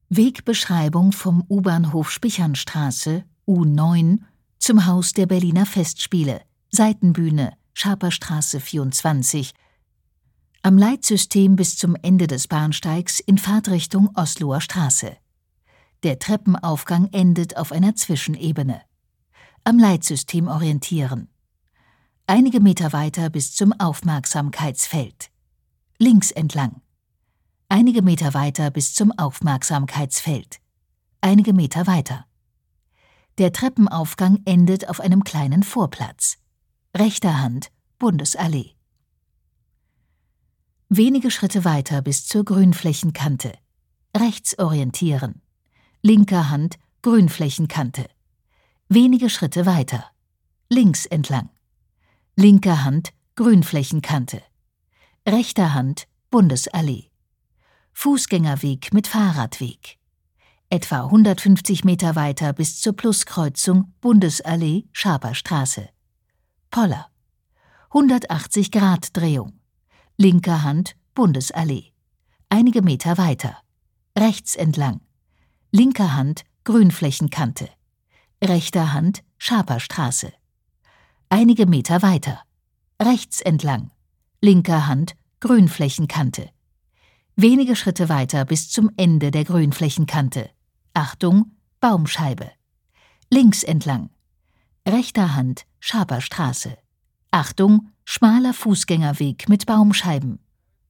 Wegbeschreibung vom U-Bahnhof Spichernstraße U9 zum Haus der Berliner Festspiele, Seitenbühne, Schaperstraße 24, am Leitsystem bis zum Ende des Bahnsteigs in Fahrtrichtung Osloer Straße. Der Treppenaufgang endet auf einer Zwischenebene. Am Leitsystem orientieren. Einige Meter weiter bis zum Aufmerksamkeitsfeld. Links entlang. Einige Meter weiter bis zum Aufmerksamkeitsfeld. Einige Meter weiter. Der Treppenaufgang endet auf einem kleinen Vorplatz. Rechter Hand, Bundesallee. Wenige Schritte weiter bis zur Grünflächenkante. Rechts orientieren. Linker Hand, Grünflächenkante. Wenige Schritte weiter. Links entlang. Linker Hand, Grünflächenkante. Rechter Hand, Bundesallee. Fußgängerweg mit Fahrradweg. Etwa 150 Meter weiter bis zur Pluskreuzung Bundesallee, Schaperstraße. Poller. 180-Grad-Drehung. Linker Hand, Bundesallee. Einige Meter weiter. Rechts entlang. Linker Hand, Grünflächenkante. Rechter Hand, Schaperstraße. Einige Meter weiter. Rechts entlang. Linker Hand, Grünflächenkante. Wenige Schritte weiter bis zum Ende der Grünflächenkante. Achtung, Baumscheibe. Links entlang. Rechter Hand, Schaperstraße. Achtung, schmaler Fußgängerweg mit Baumscheiben.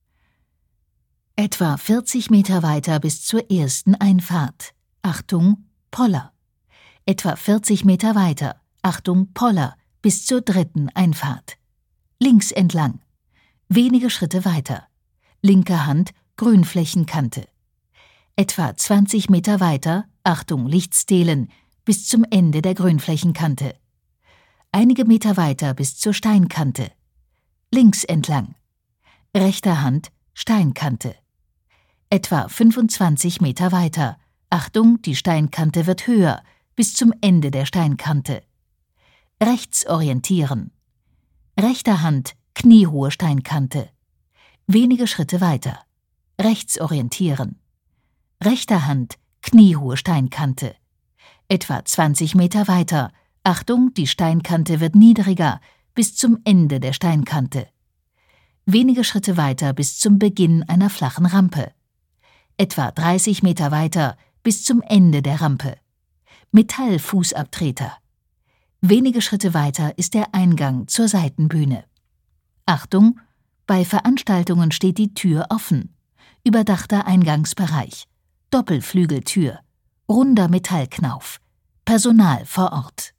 Etwa 40 Meter weiter bis zur ersten Einfahrt. Achtung, Poller. Etwa 40 Meter weiter. Achtung, Poller, bis zur dritten Einfahrt. Links entlang. Wenige Schritte weiter. Linke Hand, Grünflächenkante. Etwa 20 Meter weiter, Achtung, Lichtstelen, bis zum Ende der Grünflächenkante. Einige Meter weiter bis zur Steinkante. Links entlang. Rechter Hand, Steinkante. Etwa 25 Meter weiter. Achtung, die Steinkante wird höher, bis zum Ende der Steinkante. Rechts orientieren. Rechter Hand, kniehohe Steinkante. Wenige Schritte weiter. Rechts orientieren. Rechter Hand, kniehohe Steinkante. Etwa 20 Meter weiter. Achtung, die Steinkante wird niedriger, bis zum Ende der Steinkante. Wenige Schritte weiter bis zum Beginn einer flachen Rampe. Etwa 30 Meter weiter bis zum Ende der Rampe. Metallfußabtreter. Wenige Schritte weiter ist der Eingang zur Seitenbühne. Achtung, bei Veranstaltungen steht die Tür offen. Überdachter Eingangsbereich. Doppelflügeltür. Runder Metallknauf. Personal vor Ort.